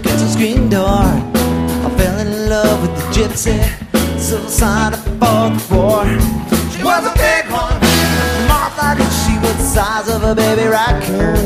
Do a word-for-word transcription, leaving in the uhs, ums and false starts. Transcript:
against the screen door. I fell in love with the gypsy, so I signed up for the war. She was a big one, Martha, she was the size of a baby raccoon.